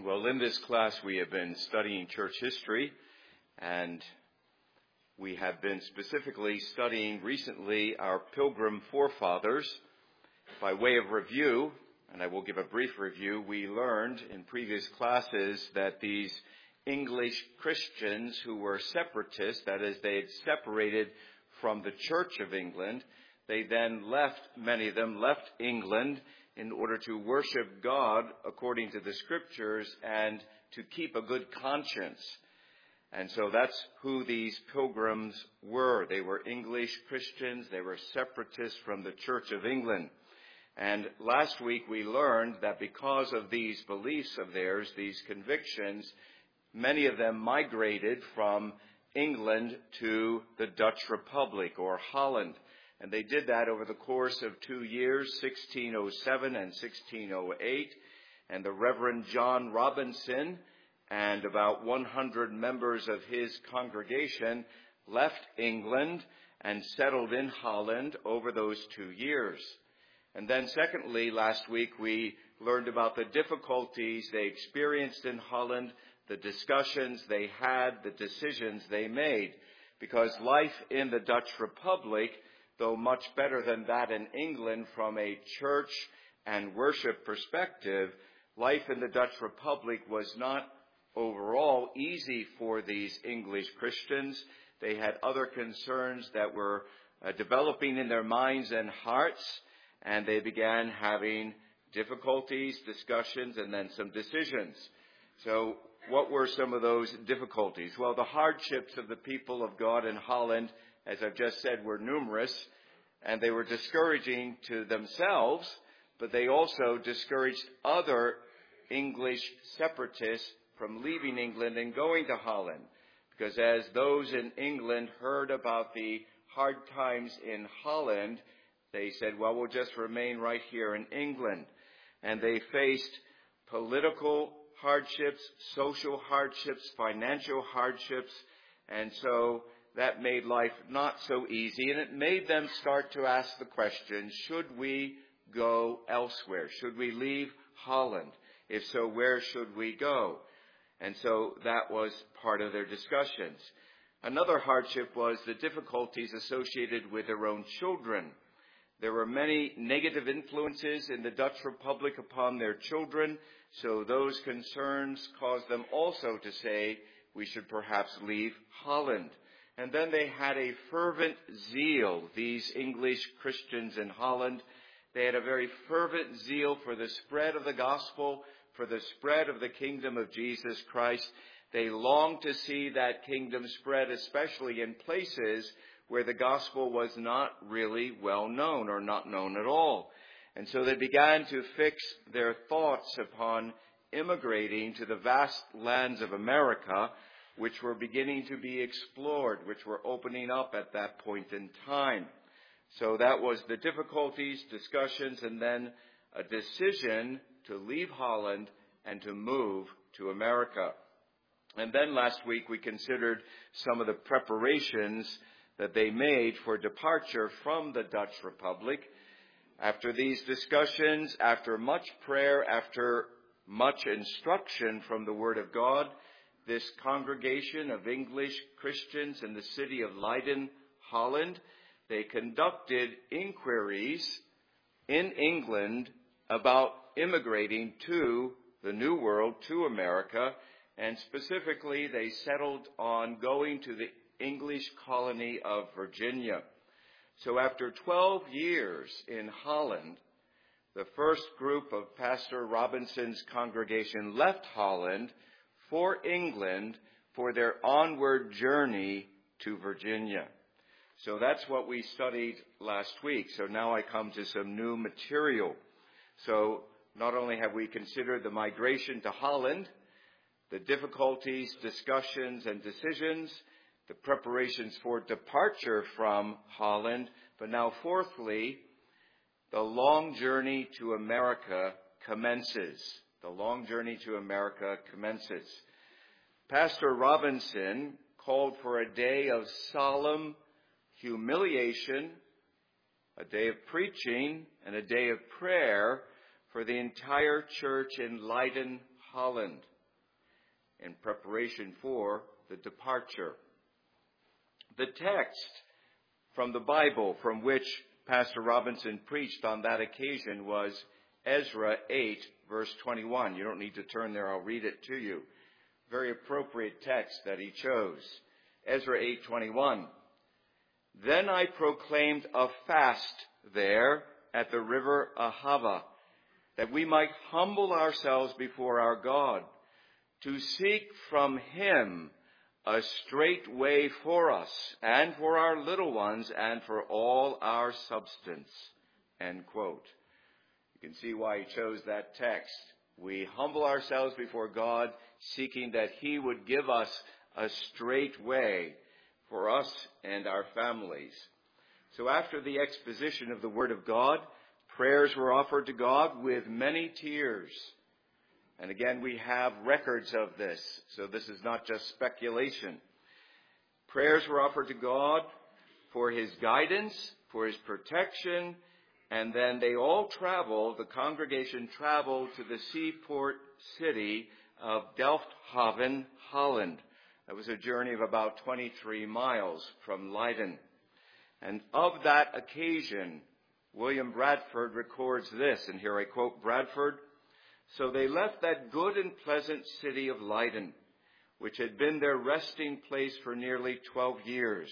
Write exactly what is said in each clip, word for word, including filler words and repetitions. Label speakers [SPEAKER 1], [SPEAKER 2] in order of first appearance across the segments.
[SPEAKER 1] afternoon. Well, in this class we have been studying church history, and we have been specifically studying recently our Pilgrim forefathers. By way of review, and I will give a brief review, we learned in previous classes that these English Christians who were separatists, that is, they had separated from the Church of England, they then left, many of them left England in order to worship God according to the Scriptures and to keep a good conscience. And so that's who these pilgrims were. They were English Christians. They were separatists from the Church of England. And last week we learned that because of these beliefs of theirs, these convictions, many of them migrated from England to the Dutch Republic or Holland. And they did that over the course of two years, sixteen oh seven and sixteen oh eight. And the Reverend John Robinson and about one hundred members of his congregation left England and settled in Holland over those two years. And then secondly, last week we learned about the difficulties they experienced in Holland, the discussions they had, the decisions they made. Because life in the Dutch Republic, though much better than that in England from a church and worship perspective, life in the Dutch Republic was not overall easy for these English Christians. They had other concerns that were uh, developing in their minds and hearts, and they began having difficulties, discussions, and then some decisions. So what were some of those difficulties? Well, the hardships of the people of God in Holland, as I've just said, were numerous, and they were discouraging to themselves, but they also discouraged other English separatists from leaving England and going to Holland. Because as those in England heard about the hard times in Holland, they said, well, we'll just remain right here in England. And they faced political hardships, social hardships, financial hardships, and so that made life not so easy, and it made them start to ask the question, should we go elsewhere? Should we leave Holland? If so, where should we go? And so that was part of their discussions. Another hardship was the difficulties associated with their own children. There were many negative influences in the Dutch Republic upon their children, so those concerns caused them also to say we should perhaps leave Holland. And then they had a fervent zeal, these English Christians in Holland. They had a very fervent zeal for the spread of the gospel, for the spread of the kingdom of Jesus Christ. They longed to see that kingdom spread, especially in places where the gospel was not really well known or not known at all. And so they began to fix their thoughts upon immigrating to the vast lands of America, which were beginning to be explored, which were opening up at that point in time. So that was the difficulties, discussions, and then a decision to leave Holland and to move to America. And then last week we considered some of the preparations that they made for departure from the Dutch Republic. After these discussions, after much prayer, after much instruction from the Word of God, this congregation of English Christians in the city of Leiden, Holland, they conducted inquiries in England about immigrating to the New World, to America, and specifically they settled on going to the English colony of Virginia. So after twelve years in Holland, the first group of Pastor Robinson's congregation left Holland for England for their onward journey to Virginia. So that's what we studied last week. So now I come to some new material. So not only have we considered the migration to Holland, the difficulties, discussions, and decisions, the preparations for departure from Holland, but now fourthly, the long journey to America commences. The long journey to America commences. Pastor Robinson called for a day of solemn humiliation, a day of preaching, and a day of prayer for the entire church in Leiden, Holland. in preparation for the departure. The text from the Bible from which Pastor Robinson preached on that occasion was Ezra eight, verse twenty-one. You don't need to turn there. I'll read it to you. Very appropriate text that he chose. Ezra eight twenty-one. Then I proclaimed a fast there at the river Ahava, that we might humble ourselves before our God, to seek from him a straight way for us, and for our little ones, and for all our substance. End quote. You can see why he chose that text. We humble ourselves before God, seeking that he would give us a straight way for us and our families. So after the exposition of the Word of God, prayers were offered to God with many tears. And again, we have records of this, so this is not just speculation. Prayers were offered to God for his guidance, for his protection, and then they all traveled, the congregation traveled to the seaport city of Delfthaven, Holland. That was a journey of about twenty-three miles from Leiden. And of that occasion, William Bradford records this, and here I quote Bradford. So they left that good and pleasant city of Leiden, which had been their resting place for nearly twelve years.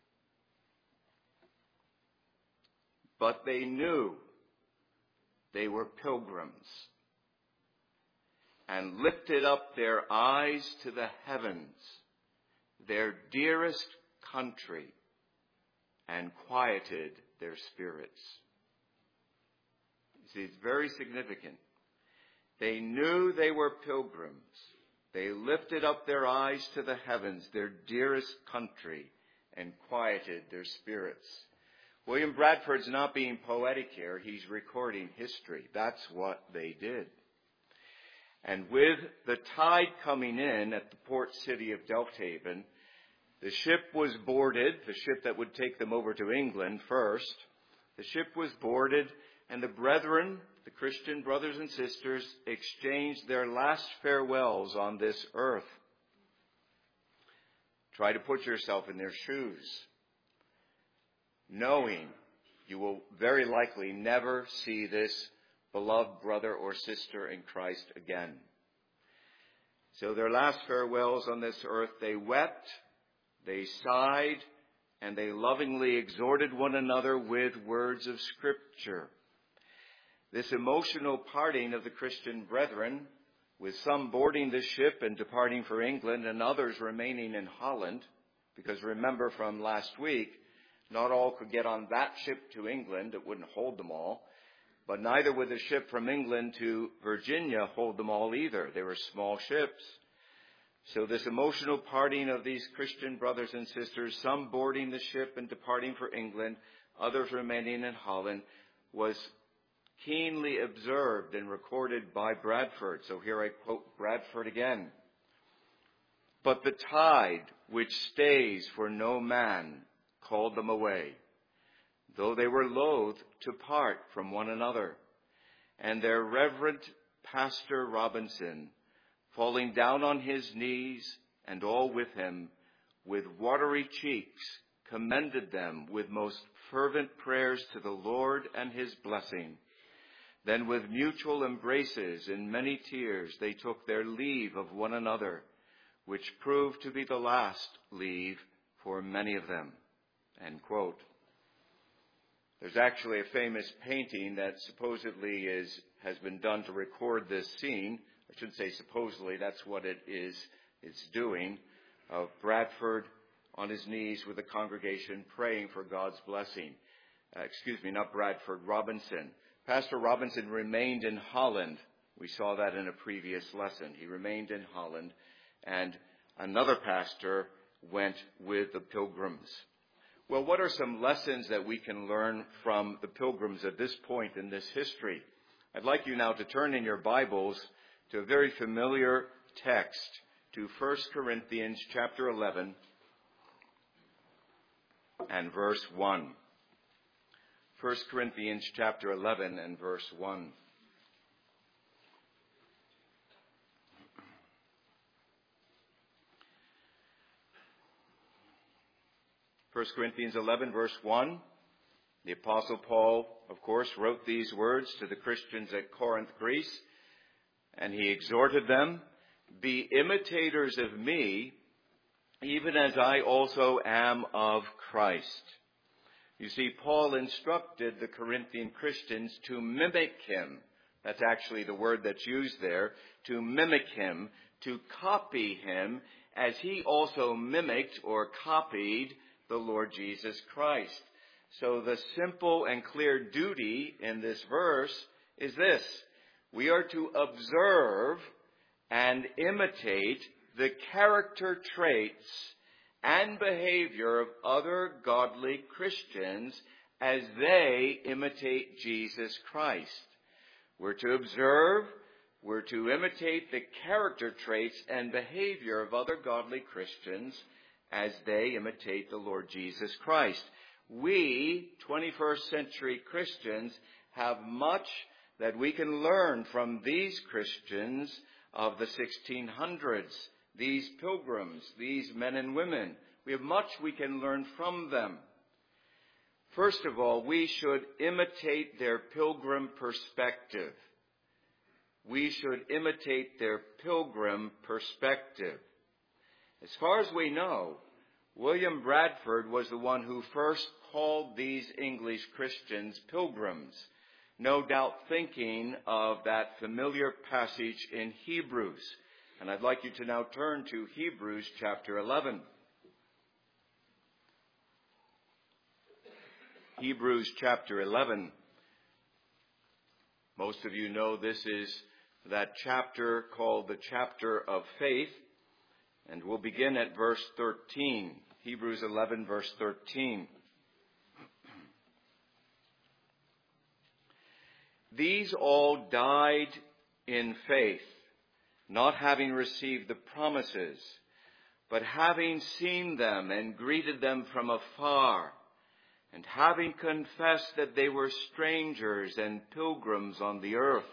[SPEAKER 1] But they knew they were pilgrims, and lifted up their eyes to the heavens, their dearest country, and quieted their spirits. You see, it's very significant. They knew they were pilgrims. They lifted up their eyes to the heavens, their dearest country, and quieted their spirits. William Bradford's not being poetic here. He's recording history. That's what they did. And with the tide coming in at the port city of Delfthaven, the ship was boarded, the ship that would take them over to England first. The ship was boarded, and the brethren, the Christian brothers and sisters, exchanged their last farewells on this earth. Try to put yourself in their shoes, knowing you will very likely never see this beloved brother or sister in Christ again. So their last farewells on this earth, they wept, they sighed, and they lovingly exhorted one another with words of Scripture. This emotional parting of the Christian brethren, with some boarding the ship and departing for England and others remaining in Holland, because remember from last week, not all could get on that ship to England. It wouldn't hold them all. But neither would the ship from England to Virginia hold them all either. They were small ships. So this emotional parting of these Christian brothers and sisters, some boarding the ship and departing for England, others remaining in Holland, was keenly observed and recorded by Bradford. So here I quote Bradford again. But the tide which stays for no man called them away, though they were loath to part from one another. And their Reverend Pastor Robinson, falling down on his knees, and all with him, with watery cheeks, commended them with most fervent prayers to the Lord and his blessing. Then with mutual embraces and many tears they took their leave of one another, which proved to be the last leave for many of them. End quote. There's actually a famous painting that supposedly is has been done to record this scene. I shouldn't say supposedly, that's what it is it's doing, of Bradford on his knees with the congregation praying for God's blessing. Uh, excuse me, not Bradford, Robinson. Pastor Robinson remained in Holland. We saw that in a previous lesson. He remained in Holland, and another pastor went with the pilgrims. Well, what are some lessons that we can learn from the pilgrims at this point in this history? I'd like you now to turn in your Bibles to a very familiar text, to First Corinthians chapter eleven and verse one. First Corinthians chapter eleven and verse one. First Corinthians eleven, verse one. The Apostle Paul, of course, wrote these words to the Christians at Corinth, Greece, and he exhorted them, "Be imitators of me, even as I also am of Christ." You see, Paul instructed the Corinthian Christians to mimic him. That's actually the word that's used there, to mimic him, to copy him, as he also mimicked or copied the Lord Jesus Christ. So the simple and clear duty in this verse is this: we are to observe and imitate the character traits and behavior of other godly Christians as they imitate Jesus Christ. We're to observe, we're to imitate the character traits and behavior of other godly Christians as they imitate the Lord Jesus Christ. We, twenty-first century Christians, have much that we can learn from these Christians of the sixteen hundreds, these pilgrims, these men and women. We have much we can learn from them. First of all, we should imitate their pilgrim perspective. We should imitate their pilgrim perspective. As far as we know, William Bradford was the one who first called these English Christians pilgrims, no doubt thinking of that familiar passage in Hebrews. And I'd like you to now turn to Hebrews chapter eleven. Hebrews chapter eleven. Most of you know this is that chapter called the chapter of faith. And we'll begin at verse thirteen. Hebrews eleven, verse thirteen. These all died in faith, not having received the promises, but having seen them and greeted them from afar, and having confessed that they were strangers and pilgrims on the earth.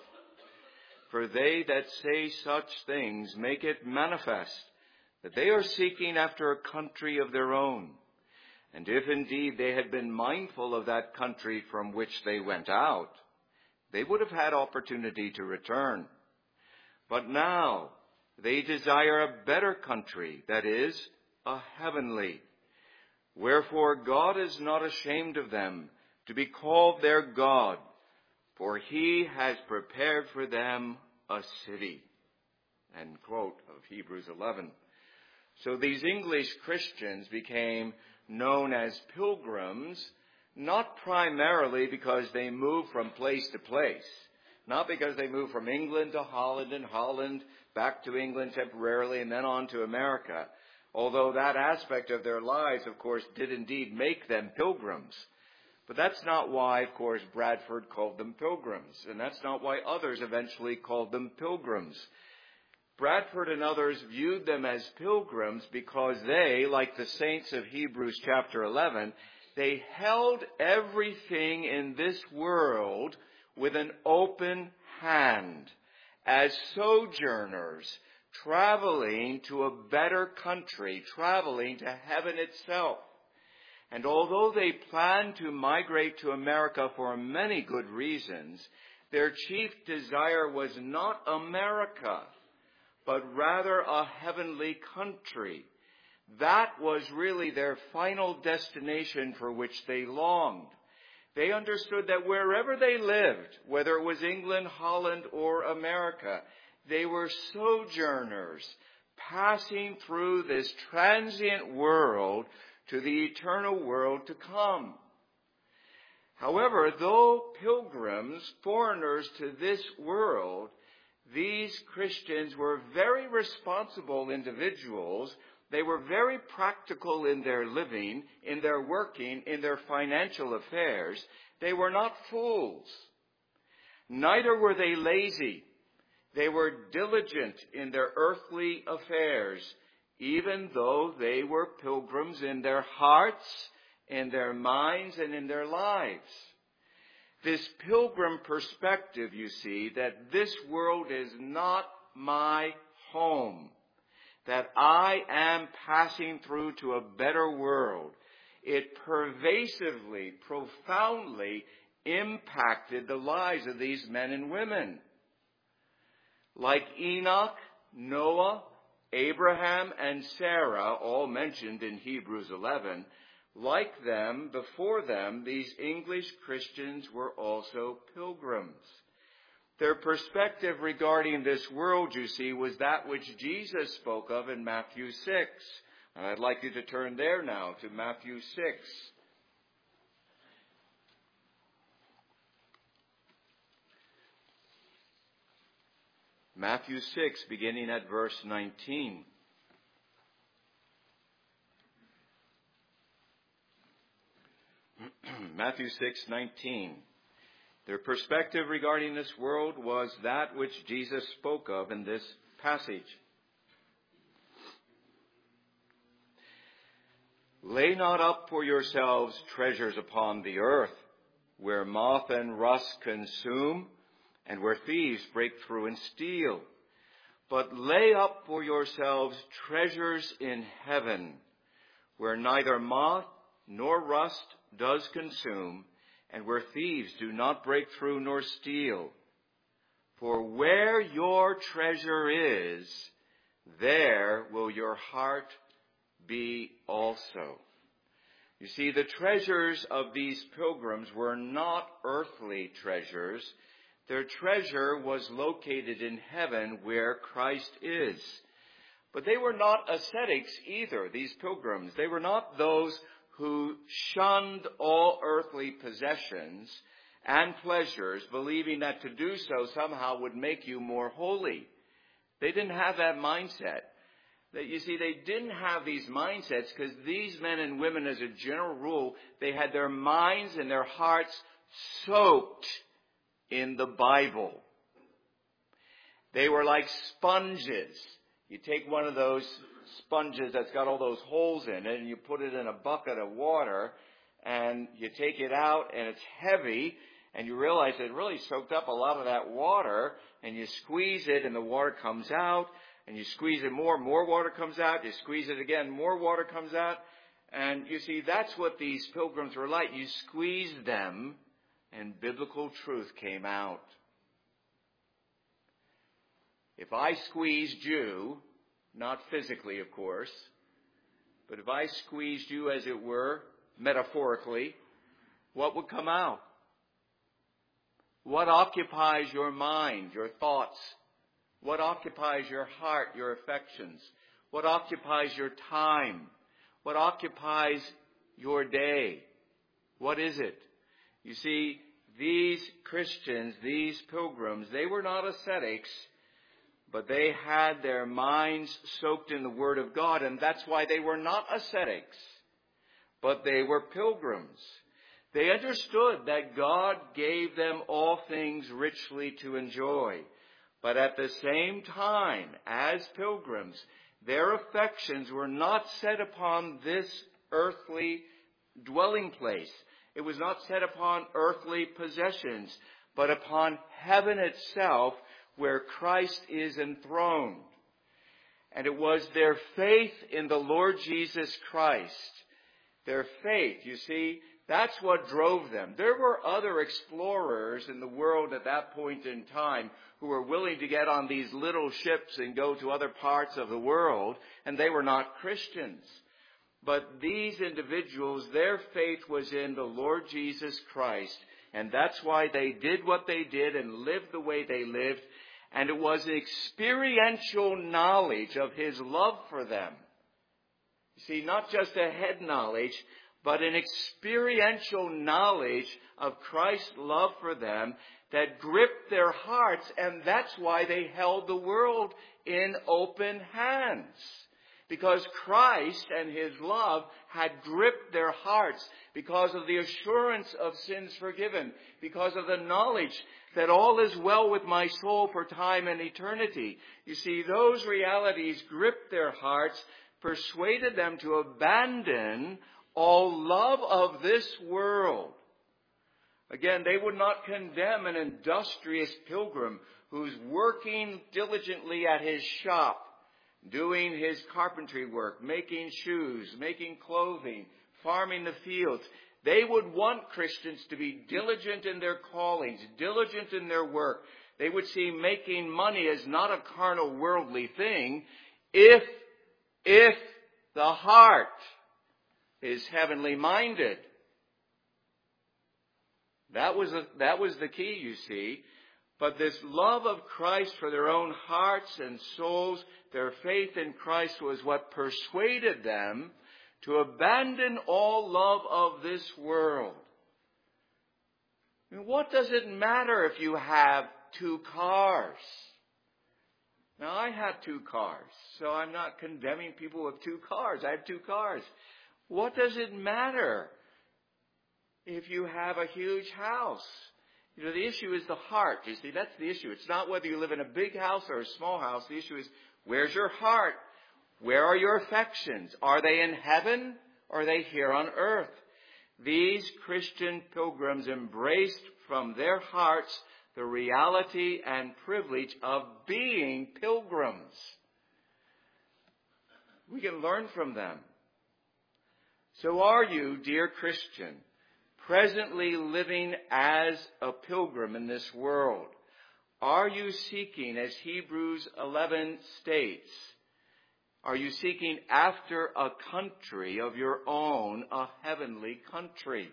[SPEAKER 1] For they that say such things make it manifest that they are seeking after a country of their own. And if indeed they had been mindful of that country from which they went out, they would have had opportunity to return. But now they desire a better country, that is, a heavenly. Wherefore God is not ashamed of them to be called their God, for he has prepared for them a city. End quote of Hebrews eleven. So these English Christians became known as pilgrims, not primarily because they moved from place to place, not because they moved from England to Holland and Holland back to England temporarily and then on to America, although that aspect of their lives, of course, did indeed make them pilgrims. But that's not why, of course, Bradford called them pilgrims, and that's not why others eventually called them pilgrims. Bradford and others viewed them as pilgrims because they, like the saints of Hebrews chapter eleven, they held everything in this world with an open hand as sojourners traveling to a better country, traveling to heaven itself. And although they planned to migrate to America for many good reasons, their chief desire was not America, but rather a heavenly country. That was really their final destination for which they longed. They understood that wherever they lived, whether it was England, Holland, or America, they were sojourners passing through this transient world to the eternal world to come. However, though pilgrims, foreigners to this world, these Christians were very responsible individuals. They were very practical in their living, in their working, in their financial affairs. They were not fools. Neither were they lazy. They were diligent in their earthly affairs, even though they were pilgrims in their hearts, in their minds, and in their lives. This pilgrim perspective, you see, that this world is not my home, that I am passing through to a better world, it pervasively, profoundly impacted the lives of these men and women. Like Enoch, Noah, Abraham, and Sarah, all mentioned in Hebrews eleven, like them, before them, these English Christians were also pilgrims. Their perspective regarding this world, you see, was that which Jesus spoke of in Matthew six. And I'd like you to turn there now to Matthew six. Matthew six, beginning at verse nineteen. Matthew six nineteen. Their perspective regarding this world was that which Jesus spoke of in this passage. Lay not up for yourselves treasures upon the earth, where moth and rust consume, and where thieves break through and steal. But lay up for yourselves treasures in heaven, where neither moth nor rust does consume, and where thieves do not break through nor steal. For where your treasure is, there will your heart be also. You see, the treasures of these pilgrims were not earthly treasures. Their treasure was located in heaven where Christ is. But they were not ascetics either, these pilgrims. They were not those who shunned all earthly possessions and pleasures, believing that to do so somehow would make you more holy. They didn't have that mindset. That you see, they didn't have these mindsets because these men and women, as a general rule, they had their minds and their hearts soaked in the Bible. They were like sponges. You take one of those sponges that's got all those holes in it and you put it in a bucket of water and you take it out and it's heavy and you realize it really soaked up a lot of that water, and you squeeze it and the water comes out, and you squeeze it more, more water comes out, you squeeze it again, more water comes out. And you see, that's what these pilgrims were like. You squeezed them and biblical truth came out. If I squeezed you, not physically, of course, but if I squeezed you, as it were, metaphorically, what would come out? What occupies your mind, your thoughts? What occupies your heart, your affections? What occupies your time? What occupies your day? What is it? You see, these Christians, these pilgrims, they were not ascetics, but they had their minds soaked in the Word of God, and that's why they were not ascetics, but they were pilgrims. They understood that God gave them all things richly to enjoy, but at the same time, as pilgrims, their affections were not set upon this earthly dwelling place. It was not set upon earthly possessions, but upon heaven itself, where Christ is enthroned. And it was their faith in the Lord Jesus Christ. Their faith, you see, that's what drove them. There were other explorers in the world at that point in time who were willing to get on these little ships and go to other parts of the world, and they were not Christians. But these individuals, their faith was in the Lord Jesus Christ, and that's why they did what they did and lived the way they lived. And it was experiential knowledge of His love for them. You see, not just a head knowledge, but an experiential knowledge of Christ's love for them that gripped their hearts, and that's why they held the world in open hands. Because Christ and His love had gripped their hearts because of the assurance of sins forgiven, because of the knowledge that all is well with my soul for time and eternity. You see, those realities gripped their hearts, persuaded them to abandon all love of this world. Again, they would not condemn an industrious pilgrim who's working diligently at his shop, doing his carpentry work, making shoes, making clothing, farming the fields. They would want Christians to be diligent in their callings, diligent in their work. They would see making money as not a carnal, worldly thing if, if the heart is heavenly minded. That was, a, that was the key, you see. But this love of Christ for their own hearts and souls, their faith in Christ was what persuaded them to abandon all love of this world. I mean, what does it matter if you have two cars? Now, I have two cars, so I'm not condemning people with two cars. I have two cars. What does it matter if you have a huge house? You know, the issue is the heart. You see, that's the issue. It's not whether you live in a big house or a small house. The issue is, where's your heart? Where are your affections? Are they in heaven or are they here on earth? These Christian pilgrims embraced from their hearts the reality and privilege of being pilgrims. We can learn from them. So are you, dear Christian, presently living as a pilgrim in this world? Are you seeking, as Hebrews eleven states, are you seeking after a country of your own, a heavenly country?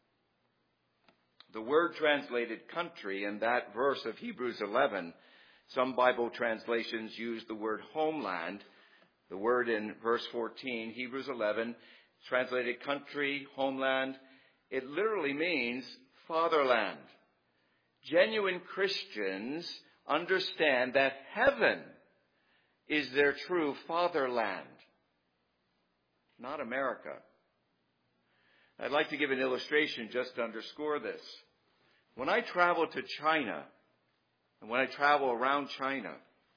[SPEAKER 1] The word translated country in that verse of Hebrews eleven, some Bible translations use the word homeland. The word in verse fourteen, Hebrews eleven, translated country, homeland. It literally means fatherland. Genuine Christians understand that heaven is their true fatherland, not America. I'd like to give an illustration just to underscore this. When I travel to China, and when I travel around China,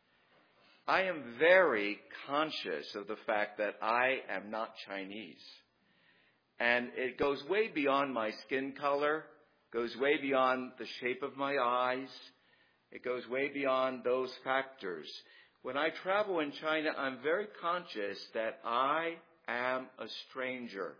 [SPEAKER 1] I am very conscious of the fact that I am not Chinese. And it goes way beyond my skin color, goes way beyond the shape of my eyes. It goes way beyond those factors. When I travel in China, I'm very conscious that I am a stranger.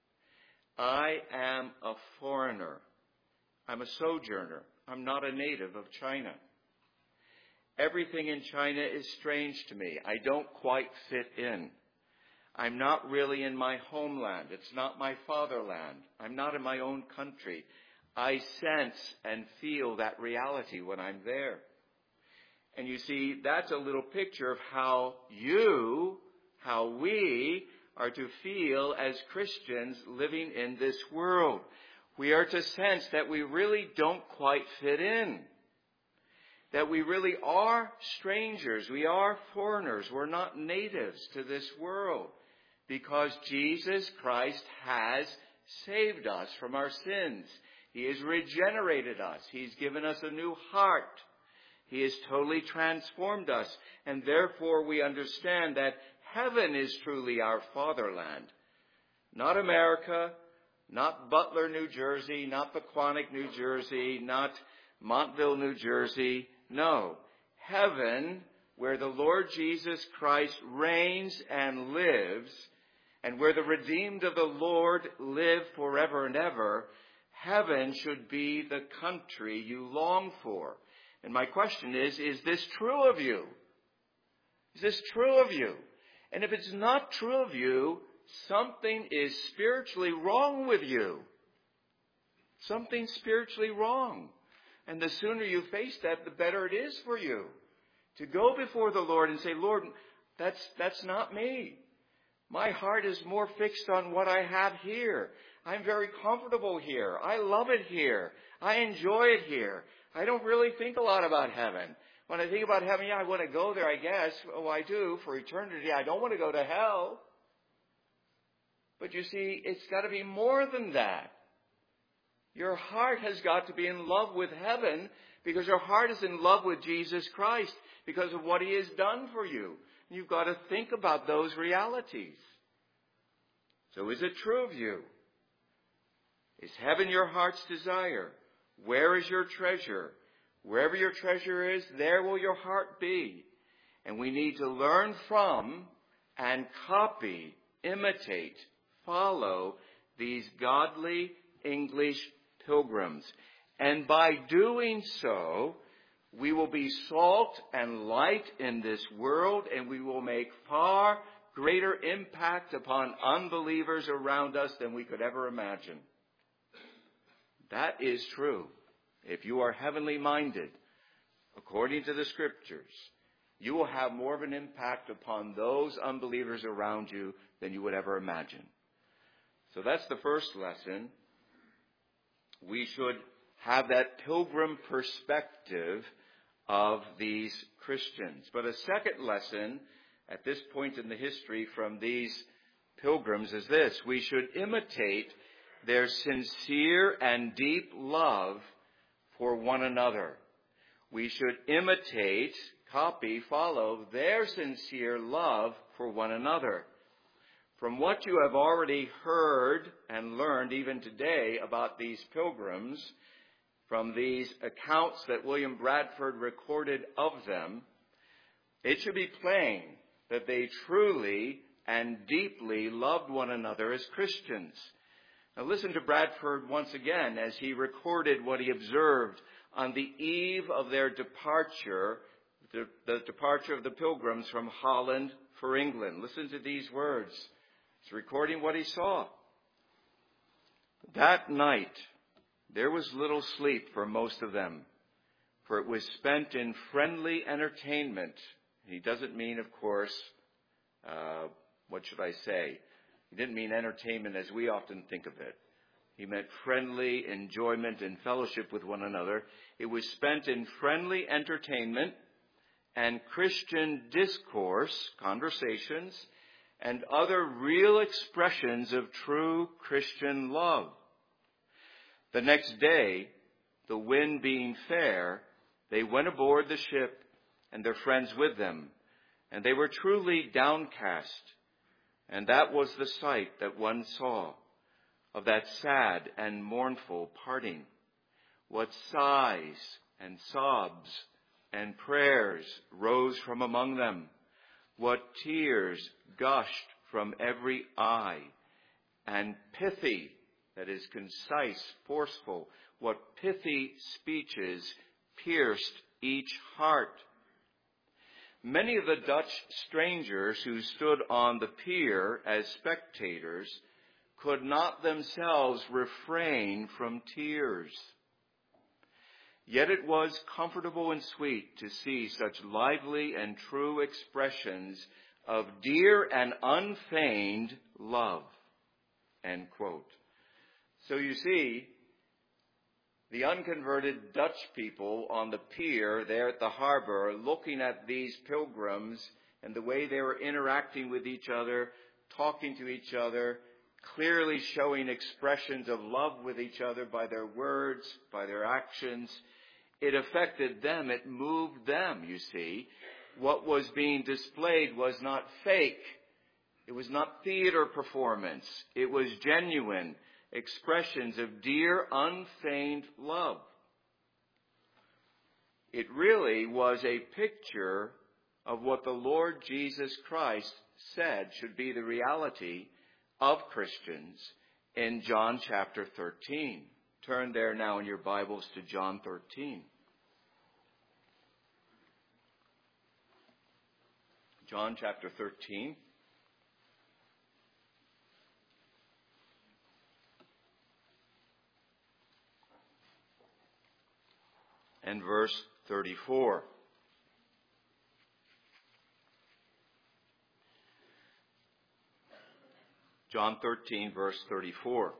[SPEAKER 1] I am a foreigner. I'm a sojourner. I'm not a native of China. Everything in China is strange to me. I don't quite fit in. I'm not really in my homeland. It's not my fatherland. I'm not in my own country. I sense and feel that reality when I'm there. And you see, that's a little picture of how you, how we are to feel as Christians living in this world. We are to sense that we really don't quite fit in. That we really are strangers. We are foreigners. We're not natives to this world. Because Jesus Christ has saved us from our sins. He has regenerated us. He's given us a new heart. He has totally transformed us. And therefore we understand that heaven is truly our fatherland. Not America, not Butler, New Jersey, not Pequannock, New Jersey, not Montville, New Jersey. No, heaven, where the Lord Jesus Christ reigns and lives, and where the redeemed of the Lord live forever and ever, heaven should be the country you long for. And my question is, is this true of you? Is this true of you? And if it's not true of you, something is spiritually wrong with you. Something spiritually wrong. And the sooner you face that, the better it is for you. To go before the Lord and say, Lord, that's, that's not me. My heart is more fixed on what I have here. I'm very comfortable here. I love it here. I enjoy it here. I don't really think a lot about heaven. When I think about heaven, yeah, I want to go there, I guess. Oh, I do for eternity. I don't want to go to hell. But you see, it's got to be more than that. Your heart has got to be in love with heaven because your heart is in love with Jesus Christ because of what He has done for you. You've got to think about those realities. So is it true of you? Is heaven your heart's desire? Where is your treasure? Wherever your treasure is, there will your heart be. And we need to learn from and copy, imitate, follow these godly English pilgrims. And by doing so, we will be salt and light in this world, and we will make far greater impact upon unbelievers around us than we could ever imagine. That is true. If you are heavenly minded, according to the Scriptures, you will have more of an impact upon those unbelievers around you than you would ever imagine. So that's the first lesson. We should have that pilgrim perspective of these Christians. But a second lesson at this point in the history from these pilgrims is this: we should imitate their sincere and deep love for one another. We should imitate, copy, follow their sincere love for one another. From what you have already heard and learned even today about these pilgrims, from these accounts that William Bradford recorded of them, it should be plain that they truly and deeply loved one another as Christians. Now listen to Bradford once again as he recorded what he observed on the eve of their departure, the, the departure of the pilgrims from Holland for England. Listen to these words. He's recording what he saw. That night, there was little sleep for most of them, for it was spent in friendly entertainment. He doesn't mean, of course, uh, what should I say? He didn't mean entertainment as we often think of it. He meant friendly enjoyment and fellowship with one another. It was spent in friendly entertainment and Christian discourse, conversations, and other real expressions of true Christian love. The next day, the wind being fair, they went aboard the ship and their friends with them, and they were truly downcast. And that was the sight that one saw of that sad and mournful parting. What sighs and sobs and prayers rose from among them. What tears gushed from every eye. And pithy, that is concise, forceful, what pithy speeches pierced each heart. Many of the Dutch strangers who stood on the pier as spectators could not themselves refrain from tears. Yet it was comfortable and sweet to see such lively and true expressions of dear and unfeigned love. End quote. So you see, the unconverted Dutch people on the pier there at the harbor, looking at these pilgrims and the way they were interacting with each other, talking to each other, clearly showing expressions of love with each other by their words, by their actions. It affected them. It moved them, you see. What was being displayed was not fake. It was not theater performance. It was genuine expressions of dear, unfeigned love. It really was a picture of what the Lord Jesus Christ said should be the reality of Christians in John chapter thirteen. Turn there now in your Bibles to John thirteen. John chapter thirteen. And verse thirty-four. John thirteen, verse thirty-four.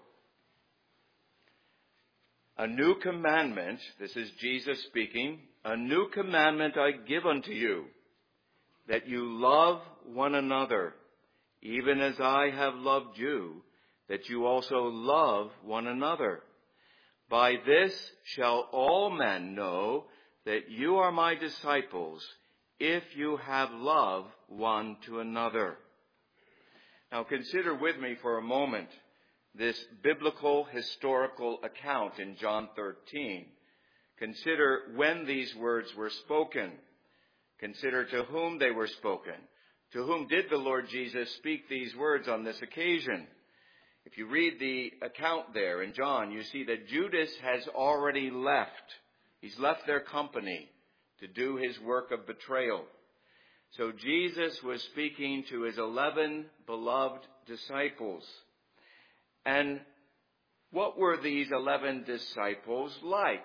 [SPEAKER 1] A new commandment, this is Jesus speaking, a new commandment I give unto you, that you love one another, even as I have loved you, that you also love one another. By this shall all men know that you are my disciples, if you have love one to another. Now consider with me for a moment this biblical historical account in John thirteen. Consider when these words were spoken. Consider to whom they were spoken. To whom did the Lord Jesus speak these words on this occasion? If you read the account there in John, you see that Judas has already left. He's left their company to do his work of betrayal. So Jesus was speaking to his eleven beloved disciples. And what were these eleven disciples like?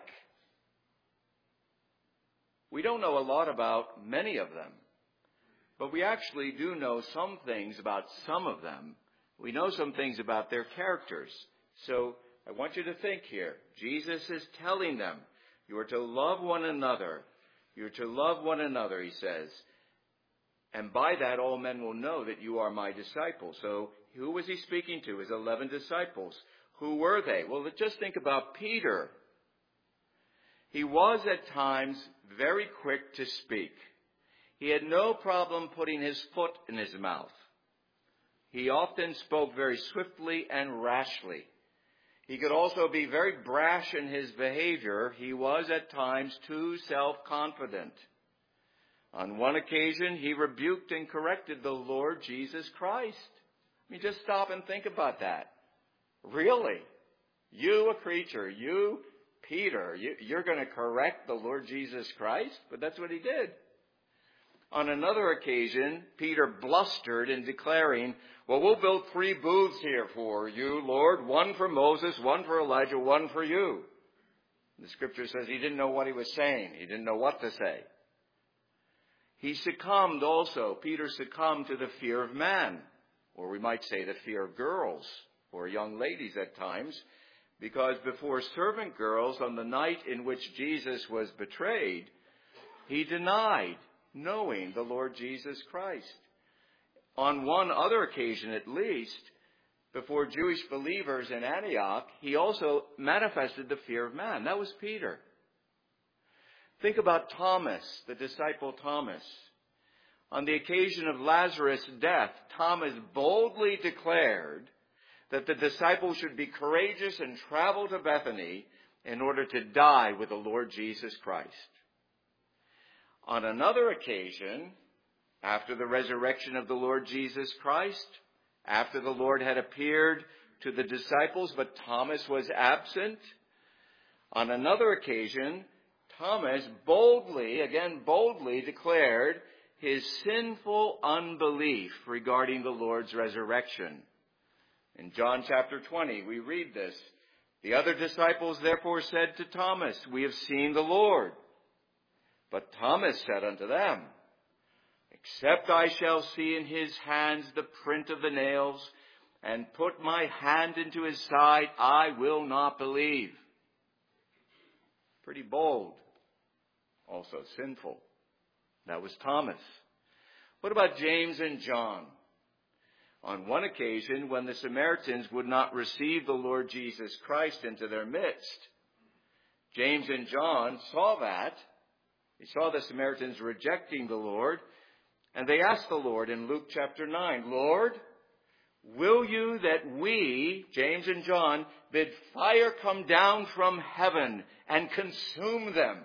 [SPEAKER 1] We don't know a lot about many of them, but we actually do know some things about some of them. We know some things about their characters. So I want you to think here. Jesus is telling them, you are to love one another. You're to love one another, he says. And by that, all men will know that you are my disciples. So who was he speaking to? His eleven disciples. Who were they? Well, just think about Peter. He was at times very quick to speak. He had no problem putting his foot in his mouth. He often spoke very swiftly and rashly. He could also be very brash in his behavior. He was at times too self-confident. On one occasion, he rebuked and corrected the Lord Jesus Christ. I mean, just stop and think about that. Really? You, a creature, you, Peter, you, you're going to correct the Lord Jesus Christ? But that's what he did. On another occasion, Peter blustered in declaring, well, we'll build three booths here for you, Lord, one for Moses, one for Elijah, one for you. The scripture says he didn't know what he was saying. He didn't know what to say. He succumbed also, Peter succumbed to the fear of man, or we might say the fear of girls, or young ladies at times, because before servant girls on the night in which Jesus was betrayed, he denied knowing the Lord Jesus Christ. On one other occasion at least, before Jewish believers in Antioch, he also manifested the fear of man. That was Peter. Think about Thomas, the disciple Thomas. On the occasion of Lazarus' death, Thomas boldly declared that the disciples should be courageous and travel to Bethany in order to die with the Lord Jesus Christ. On another occasion, after the resurrection of the Lord Jesus Christ, after the Lord had appeared to the disciples, but Thomas was absent, on another occasion, Thomas boldly, again boldly, declared his sinful unbelief regarding the Lord's resurrection. In John chapter twenty, we read this. The other disciples therefore said to Thomas, we have seen the Lord. But Thomas said unto them, except I shall see in his hands the print of the nails, and put my hand into his side, I will not believe. Pretty bold. Also sinful. That was Thomas. What about James and John? On one occasion, when the Samaritans would not receive the Lord Jesus Christ into their midst, James and John saw that. They saw the Samaritans rejecting the Lord, and they asked the Lord in Luke chapter nine, Lord, will you that we, James and John, bid fire come down from heaven and consume them?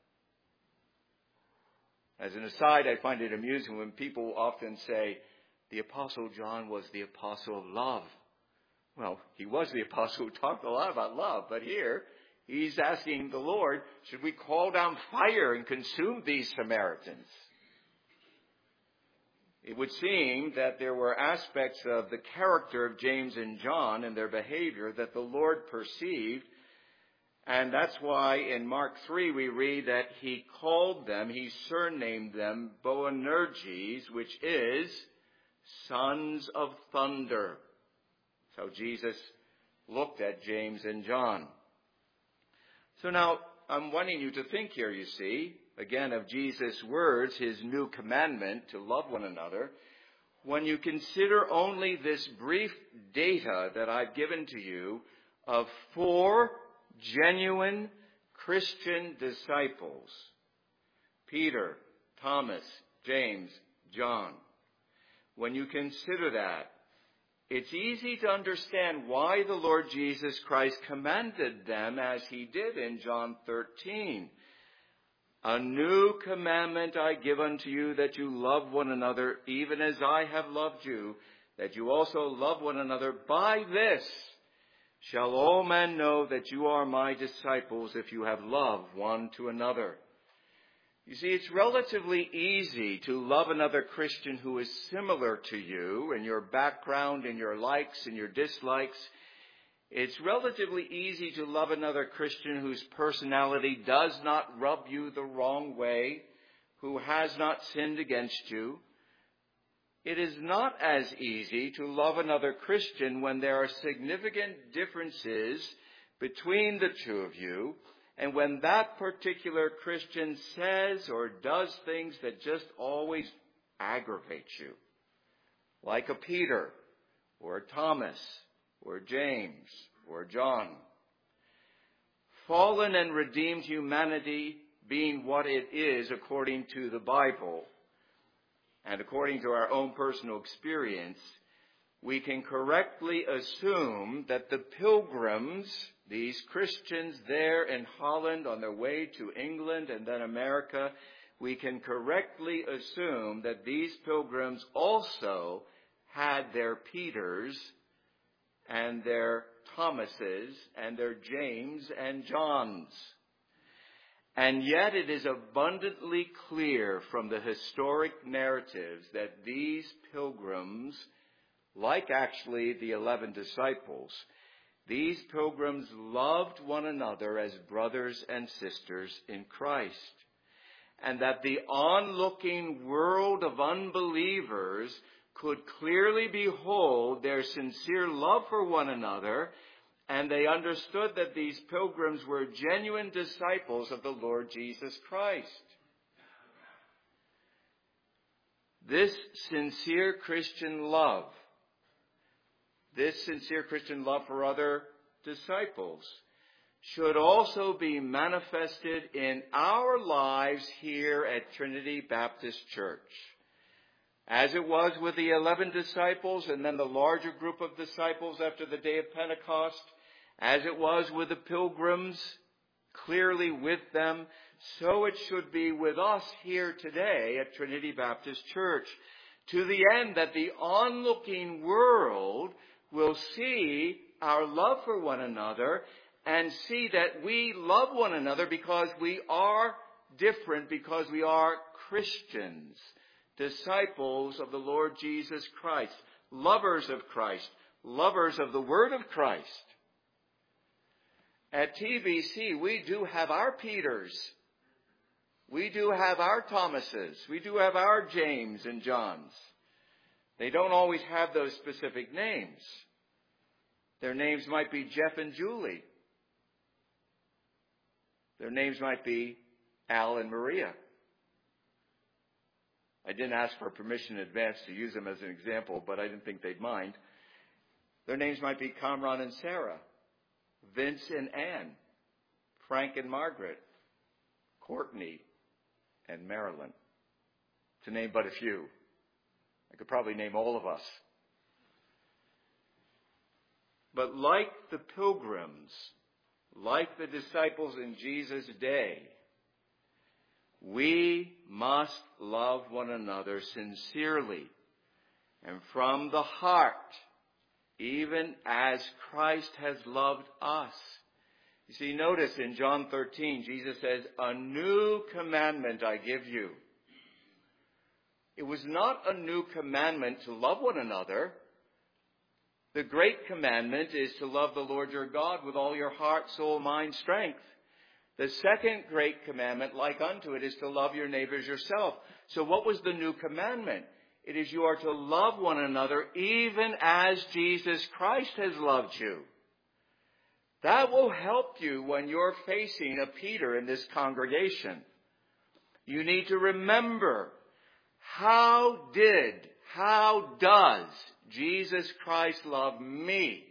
[SPEAKER 1] As an aside, I find it amusing when people often say, the Apostle John was the apostle of love. Well, he was the apostle who talked a lot about love, but here he's asking the Lord, should we call down fire and consume these Samaritans? It would seem that there were aspects of the character of James and John and their behavior that the Lord perceived. And that's why in Mark three we read that he called them, he surnamed them Boanerges, which is sons of thunder. That's how Jesus looked at James and John. So now I'm wanting you to think here, you see, again of Jesus' words, his new commandment to love one another. When you consider only this brief data that I've given to you of four genuine Christian disciples, Peter, Thomas, James, John. When you consider that, it's easy to understand why the Lord Jesus Christ commanded them as he did in John thirteen. A new commandment I give unto you, that you love one another, even as I have loved you, that you also love one another. By this shall all men know that you are my disciples, if you have love one to another. You see, it's relatively easy to love another Christian who is similar to you in your background, in your likes and your dislikes. It's relatively easy to love another Christian whose personality does not rub you the wrong way, who has not sinned against you. It is not as easy to love another Christian when there are significant differences between the two of you, and when that particular Christian says or does things that just always aggravate you, like a Peter or a Thomas or James or John. Fallen and redeemed humanity being what it is according to the Bible and according to our own personal experience, we can correctly assume that the pilgrims, these Christians there in Holland on their way to England and then America, we can correctly assume that these pilgrims also had their Peters and their Thomases and their James and Johns. And yet it is abundantly clear from the historic narratives that these pilgrims, like actually the eleven disciples, these pilgrims loved one another as brothers and sisters in Christ. And that the onlooking world of unbelievers could clearly behold their sincere love for one another, and they understood that these pilgrims were genuine disciples of the Lord Jesus Christ. This sincere Christian love, this sincere Christian love for other disciples, should also be manifested in our lives here at Trinity Baptist Church. As it was with the eleven disciples and then the larger group of disciples after the day of Pentecost, as it was with the pilgrims, clearly with them, so it should be with us here today at Trinity Baptist Church, to the end that the onlooking world will see our love for one another and see that we love one another because we are different, because we are Christians, disciples of the Lord Jesus Christ, lovers of Christ, lovers of the Word of Christ. At T B C, we do have our Peters. We do have our Thomases. We do have our James and Johns. They don't always have those specific names. Their names might be Jeff and Julie. Their names might be Al and Maria. I didn't ask for permission in advance to use them as an example, but I didn't think they'd mind. Their names might be Kamran and Sarah, Vince and Ann, Frank and Margaret, Courtney and Marilyn, to name but a few. I could probably name all of us. But like the pilgrims, like the disciples in Jesus' day, we must love one another sincerely and from the heart, even as Christ has loved us. You see, notice in John thirteen, Jesus says, "A new commandment I give you." It was not a new commandment to love one another. The great commandment is to love the Lord your God with all your heart, soul, mind, strength. The second great commandment, like unto it, is to love your neighbors yourself. So what was the new commandment? It is you are to love one another even as Jesus Christ has loved you. That will help you when you're facing a Peter in this congregation. You need to remember, how did, how does Jesus Christ love me?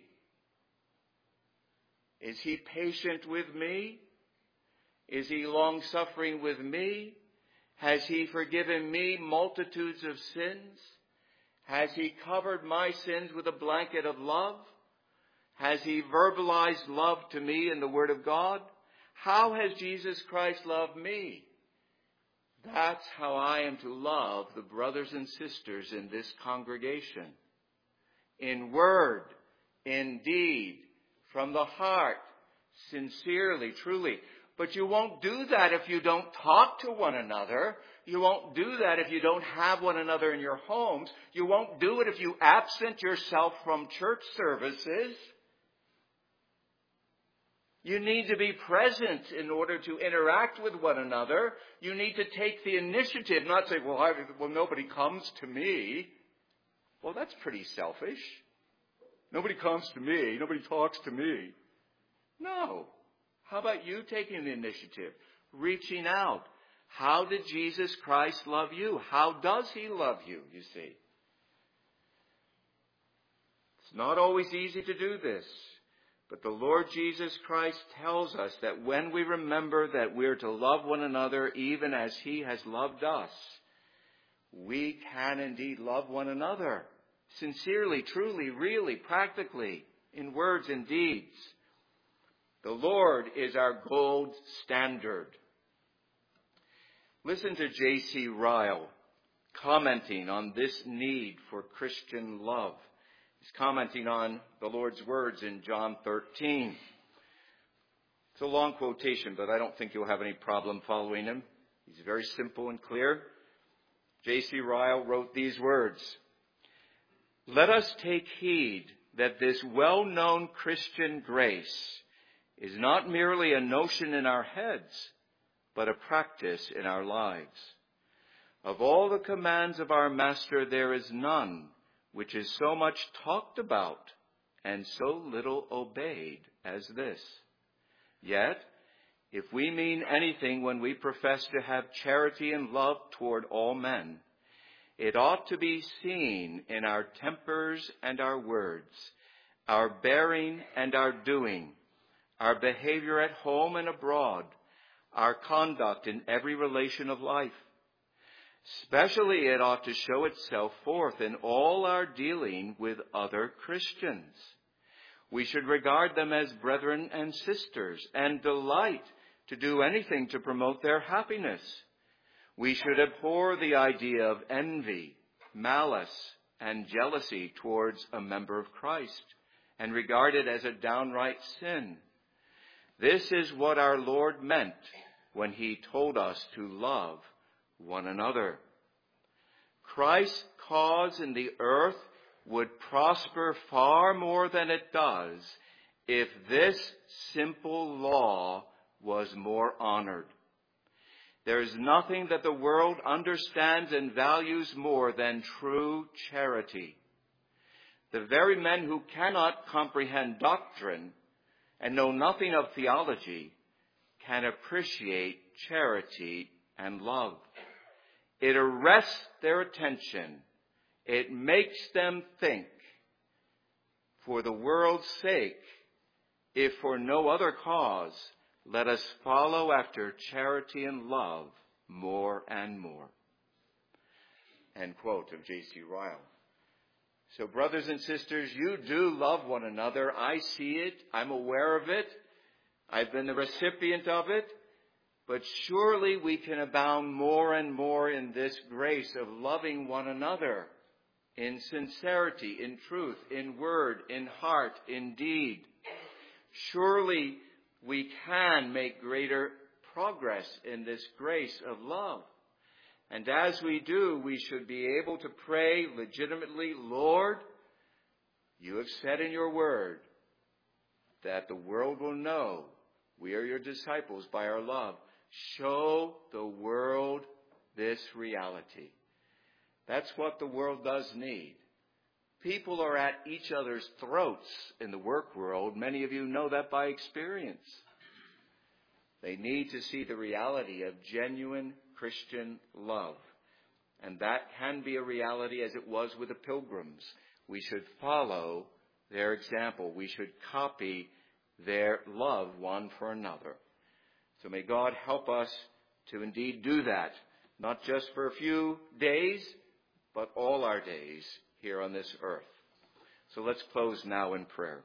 [SPEAKER 1] Is he patient with me? Is he long-suffering with me? Has he forgiven me multitudes of sins? Has he covered my sins with a blanket of love? Has he verbalized love to me in the Word of God? How has Jesus Christ loved me? That's how I am to love the brothers and sisters in this congregation. in word, in deed, from the heart, sincerely, truly. But you won't do that if you don't talk to one another. You won't do that if you don't have one another in your homes. You won't do it if you absent yourself from church services. You need to be present in order to interact with one another. You need to take the initiative, not say, well, I, well, nobody comes to me. Well, that's pretty selfish. Nobody comes to me. Nobody talks to me. No. How about you taking the initiative, reaching out? How did Jesus Christ love you? How does he love you, you see? It's not always easy to do this. But the Lord Jesus Christ tells us that when we remember that we're to love one another even as he has loved us, we can indeed love one another sincerely, truly, really, practically, in words and deeds. The Lord is our gold standard. Listen to J C Ryle commenting on this need for Christian love. He's commenting on the Lord's words in John thirteen. It's a long quotation, but I don't think you'll have any problem following him. He's very simple and clear. J C Ryle wrote these words: "Let us take heed that this well-known Christian grace is not merely a notion in our heads, but a practice in our lives. Of all the commands of our Master, there is none which is so much talked about and so little obeyed as this. Yet, if we mean anything when we profess to have charity and love toward all men, it ought to be seen in our tempers and our words, our bearing and our doing, our behavior at home and abroad, our conduct in every relation of life. Especially it ought to show itself forth in all our dealing with other Christians. We should regard them as brethren and sisters and delight to do anything to promote their happiness. We should abhor the idea of envy, malice, and jealousy towards a member of Christ and regard it as a downright sin. This is what our Lord meant when he told us to love one another. Christ's cause in the earth would prosper far more than it does if this simple law was more honored. There is nothing that the world understands and values more than true charity. The very men who cannot comprehend doctrine and know nothing of theology can appreciate charity and love. It arrests their attention. It makes them think. For the world's sake, if for no other cause, let us follow after charity and love more and more." End quote of J C Ryle. So brothers and sisters, you do love one another. I see it. I'm aware of it. I've been the recipient of it. But surely we can abound more and more in this grace of loving one another in sincerity, in truth, in word, in heart, in deed. Surely we can make greater progress in this grace of love. And as we do, we should be able to pray legitimately, "Lord, you have said in your word that the world will know we are your disciples by our love. Show the world this reality." That's what the world does need. People are at each other's throats in the work world. Many of you know that by experience. They need to see the reality of genuine Christian love. And that can be a reality as it was with the pilgrims. We should follow their example. We should copy their love one for another. So may God help us to indeed do that, not just for a few days, but all our days here on this earth. So let's close now in prayer.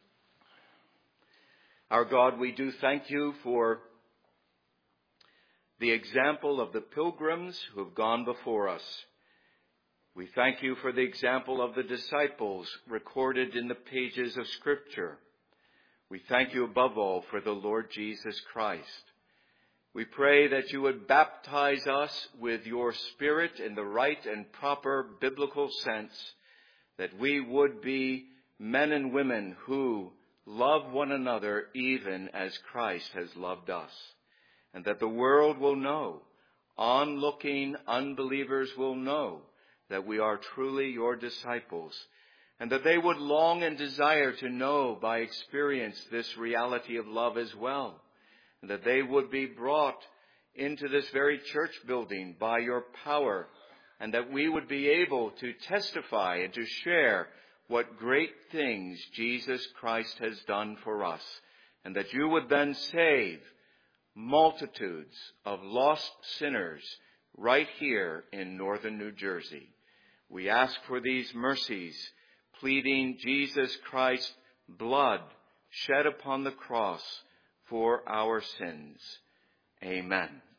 [SPEAKER 1] Our God, we do thank you for the example of the pilgrims who have gone before us. We thank you for the example of the disciples recorded in the pages of Scripture. We thank you above all for the Lord Jesus Christ. We pray that you would baptize us with your Spirit in the right and proper biblical sense, that we would be men and women who love one another even as Christ has loved us, and that the world will know, onlooking unbelievers will know, that we are truly your disciples, and that they would long and desire to know by experience this reality of love as well, and that they would be brought into this very church building by your power, and that we would be able to testify and to share what great things Jesus Christ has done for us, and that you would then save multitudes of lost sinners right here in northern New Jersey. We ask for these mercies, pleading Jesus Christ's blood shed upon the cross for our sins. Amen.